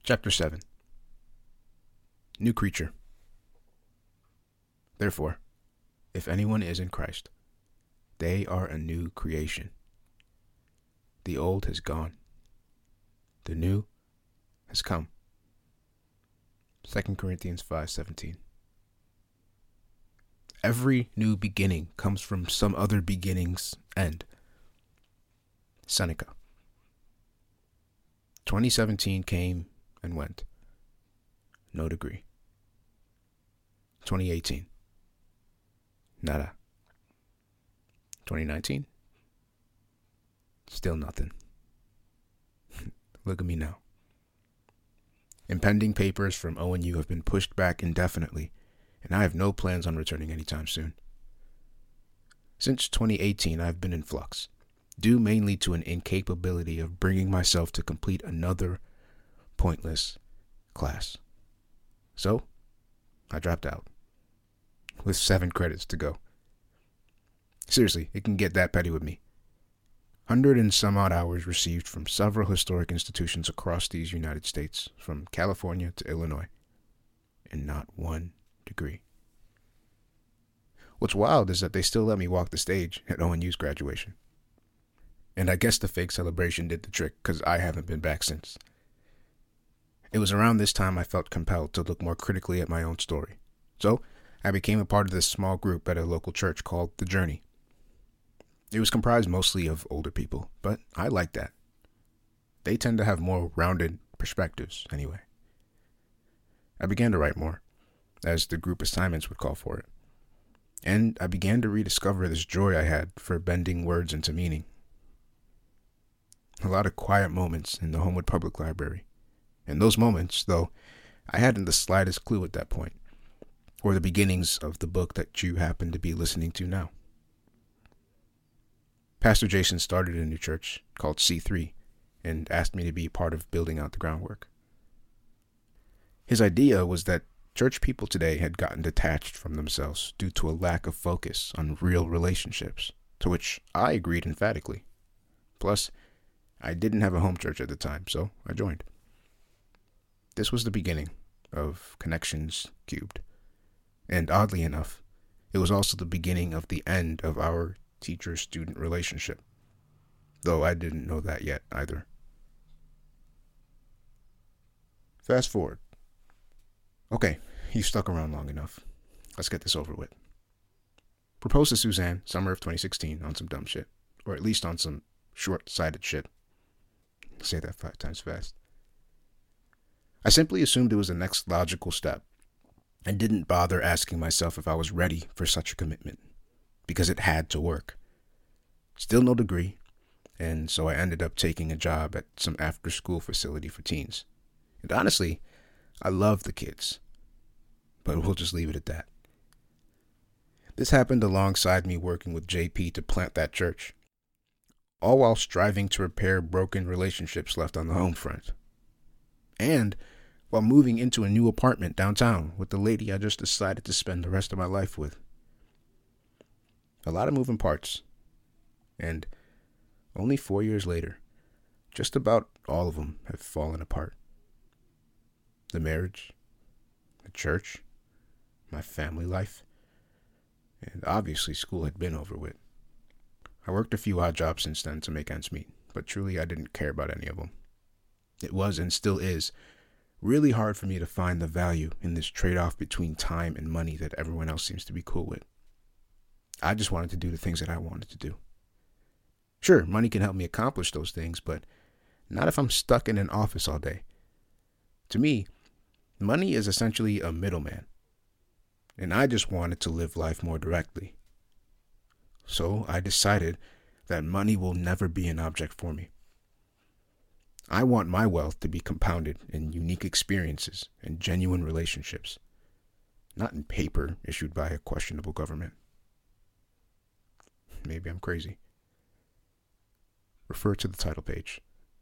Chapter 7. New creature. Therefore, if anyone is in Christ, they are a new creation. The old has gone. The new has come. 2 Corinthians 5:17. Every new beginning comes from some other beginning's end. Seneca. 2017 came and went. No degree. 2018. Nada. 2019. Still nothing. Look at me now. Impending papers from ONU have been pushed back indefinitely, and I have no plans on returning anytime soon. Since 2018, I've been in flux, due mainly to an incapability of bringing myself to complete another pointless class. So, I dropped out, with 7 credits to go. Seriously, it can get that petty with me. 100 and some odd hours received from several historic institutions across these United States, from California to Illinois, and not 1 degree. What's wild is that they still let me walk the stage at ONU's graduation. And I guess the fake celebration did the trick, because I haven't been back since. It was around this time I felt compelled to look more critically at my own story. So, I became a part of this small group at a local church called The Journey. It was comprised mostly of older people, but I like that. They tend to have more rounded perspectives, anyway. I began to write more, as the group assignments would call for it. And I began to rediscover this joy I had for bending words into meaning. A lot of quiet moments in the Homewood Public Library. And those moments, though, I hadn't the slightest clue at that point, or the beginnings of the book that you happen to be listening to now. Pastor Jason started a new church called C3 and asked me to be part of building out the groundwork. His idea was that church people today had gotten detached from themselves due to a lack of focus on real relationships, to which I agreed emphatically. Plus, I didn't have a home church at the time, so I joined. This was the beginning of Connections Cubed. And oddly enough, it was also the beginning of the end of our teacher-student relationship, though I didn't know that yet either. Fast forward. Okay, you've stuck around long enough. Let's get this over with. Proposed to Suzanne, summer of 2016, on some dumb shit. Or at least on some short-sighted shit. Say that 5 times fast. I simply assumed it was the next logical step, and didn't bother asking myself if I was ready for such a commitment, because it had to work. Still no degree, and so I ended up taking a job at some after-school facility for teens. And honestly, I love the kids, but we'll just leave it at that. This happened alongside me working with JP to plant that church, all while striving to repair broken relationships left on the home front. And while moving into a new apartment downtown with the lady I just decided to spend the rest of my life with. A lot of moving parts. And only 4 years later, just about all of them have fallen apart. The marriage, the church, my family life, and obviously school had been over with. I worked a few odd jobs since then to make ends meet, but truly I didn't care about any of them. It was, and still is, really hard for me to find the value in this trade-off between time and money that everyone else seems to be cool with. I just wanted to do the things that I wanted to do. Sure, money can help me accomplish those things, but not if I'm stuck in an office all day. To me, money is essentially a middleman, and I just wanted to live life more directly. So I decided that money will never be an object for me. I want my wealth to be compounded in unique experiences and genuine relationships, not in paper issued by a questionable government. Maybe I'm crazy. Refer to the title page.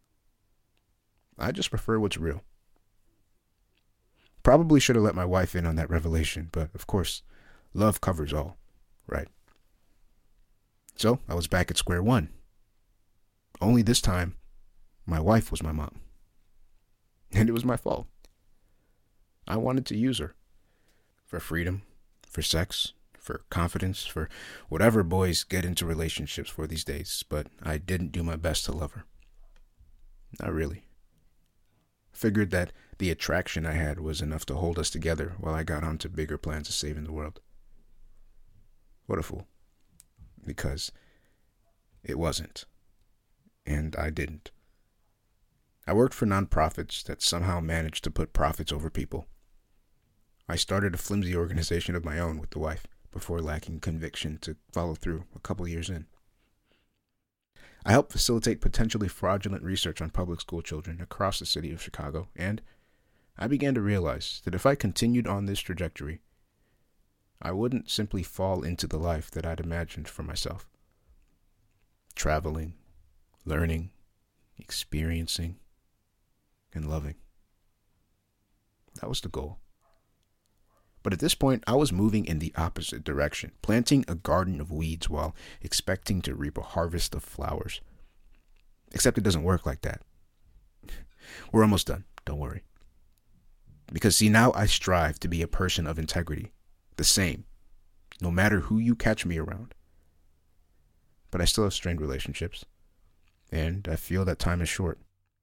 I just prefer what's real. Probably should have let my wife in on that revelation, but of course, love covers all, right? So I was back at square one. Only this time, my wife was my mom. and it was my fault. I wanted to use her for freedom, for sex, for confidence, for whatever boys get into relationships for these days, but I didn't do my best to love her. Not really. Figured that the attraction I had was enough to hold us together while I got on to bigger plans of saving the world. What a fool. Because it wasn't. And I didn't. I worked for nonprofits that somehow managed to put profits over people. I started a flimsy organization of my own with the wife before lacking conviction to follow through a couple years in. I helped facilitate potentially fraudulent research on public school children across the city of Chicago, and I began to realize that if I continued on this trajectory, I wouldn't simply fall into the life that I'd imagined for myself. Traveling, learning, experiencing, and loving. That was the goal. But at this point, I was moving in the opposite direction, planting a garden of weeds while expecting to reap a harvest of flowers. Except it doesn't work like that. We're almost done, don't worry. Because see, now I strive to be a person of integrity, the same, no matter who you catch me around. But I still have strained relationships, and I feel that time is short.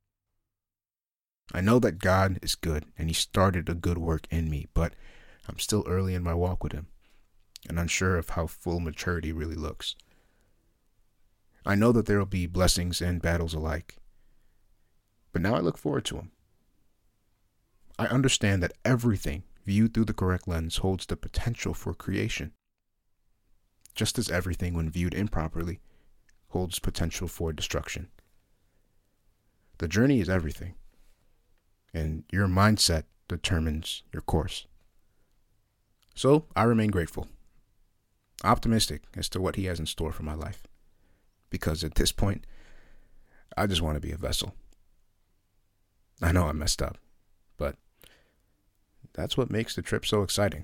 I know that God is good, and He started a good work in me, but I'm still early in my walk with Him, and unsure of how full maturity really looks. I know that there will be blessings and battles alike, but now I look forward to them. I understand that everything viewed through the correct lens holds the potential for creation, just as everything, when viewed improperly, holds potential for destruction. The journey is everything, and your mindset determines your course. So I remain grateful, optimistic as to what He has in store for my life, because at this point, I just want to be a vessel. I know I messed up, but that's what makes the trip so exciting.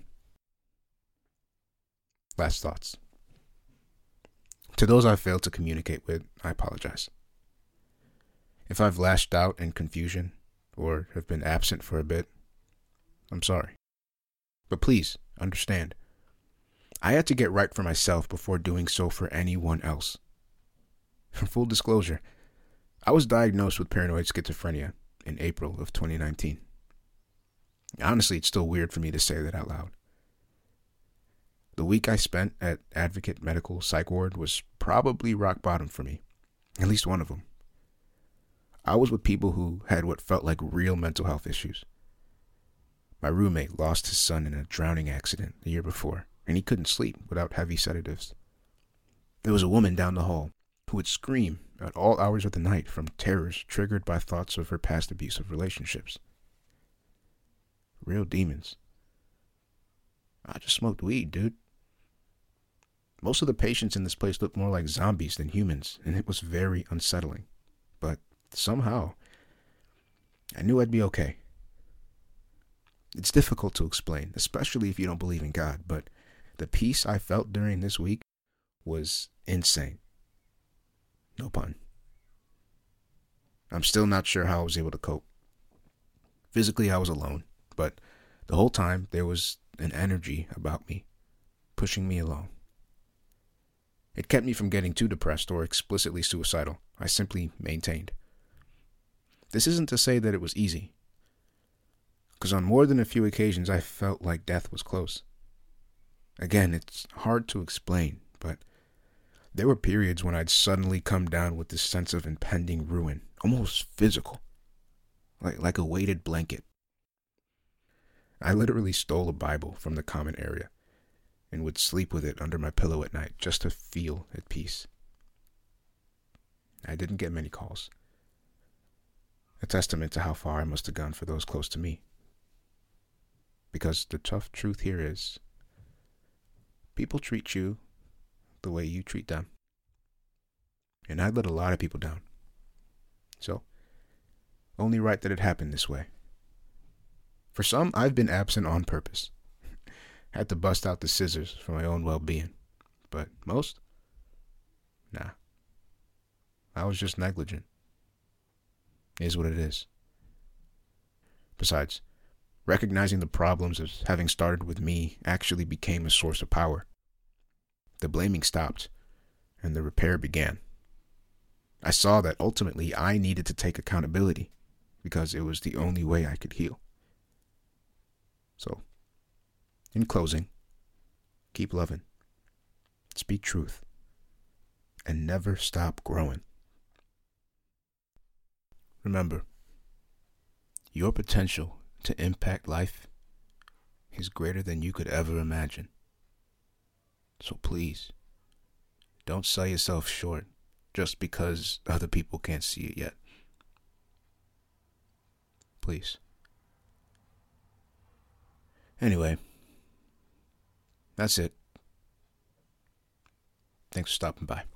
Last thoughts. To those I failed to communicate with, I apologize. If I've lashed out in confusion or have been absent for a bit, I'm sorry. But please understand, I had to get right for myself before doing so for anyone else. For full disclosure, I was diagnosed with paranoid schizophrenia in April of 2019. Honestly, it's still weird for me to say that out loud. The week I spent at Advocate Medical Psych Ward was probably rock bottom for me, at least one of them. I was with people who had what felt like real mental health issues. My roommate lost his son in a drowning accident the year before, and he couldn't sleep without heavy sedatives. There was a woman down the hall who would scream at all hours of the night from terrors triggered by thoughts of her past abusive relationships. Real demons. I just smoked weed, dude. Most of the patients in this place looked more like zombies than humans, and it was very unsettling. But somehow, I knew I'd be okay. It's difficult to explain, especially if you don't believe in God, but the peace I felt during this week was insane. No pun. I'm still not sure how I was able to cope. Physically, I was alone, but the whole time there was an energy about me, pushing me along. It kept me from getting too depressed or explicitly suicidal. I simply maintained. This isn't to say that it was easy, because on more than a few occasions I felt like death was close. Again, it's hard to explain, but there were periods when I'd suddenly come down with this sense of impending ruin, almost physical, like a weighted blanket. I literally stole a Bible from the common area and would sleep with it under my pillow at night just to feel at peace. I didn't get many calls. A testament to how far I must have gone for those close to me. Because the tough truth here is, people treat you the way you treat them. And I let a lot of people down. So, only right that it happened this way. For some, I've been absent on purpose. Had to bust out the scissors for my own well-being. But most? Nah. I was just negligent. Is what it is. Besides, recognizing the problems as having started with me actually became a source of power. The blaming stopped, and the repair began. I saw that ultimately I needed to take accountability because it was the only way I could heal. So, in closing, keep loving, speak truth, and never stop growing. Remember, your potential to impact life is greater than you could ever imagine. So please, don't sell yourself short just because other people can't see it yet. Please. Anyway, that's it. Thanks for stopping by.